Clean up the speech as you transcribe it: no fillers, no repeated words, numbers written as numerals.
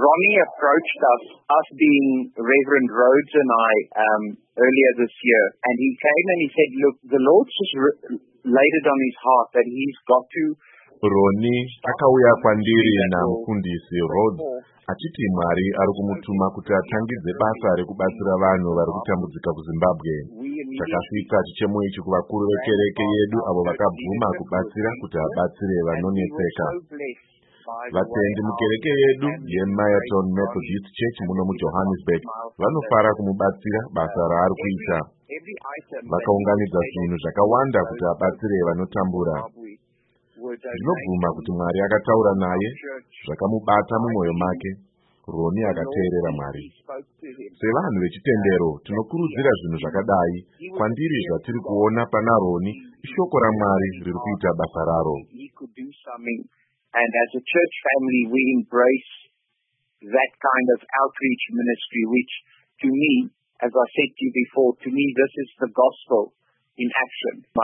Ronnie approached us being Reverend Rhodes and I, earlier this year, and he came and he said, look, the Lord's just laid it on his heart that he's got to. Ronnie akauya kwandiri namufundisi Rhodes achiti Mwari ari kumutuma kuti atangidze basa rekubatsira vanhu vari kutambudzika kuZimbabwe. Takasvitsa chichemo ichi kuvakuru vekereke yedu avo vakabvuma kubatsira kuti abatsire vanonetseka. Vatendi mukereke yedu yeMayaton Methodist Church muno muJohannesburg vanofara kumubatsira basa raari kuita. Vakaunganidza zvinhu zvakawanda kuti abatsire vanotambura. Ndinobvuma kuti Mwari akataura naye zvakamubata mumwoyo make. Ronnie akateerera Mwari. Sevanhu vechitendero tinokurudzira zvinhu zvakadai. Kwandiri zvatiri kuona pana Ronnie ishoko raMwari riri kuita basa raro. And as a church family, we embrace that kind of outreach ministry, which to me, as I said to you before, to me this is the gospel in action.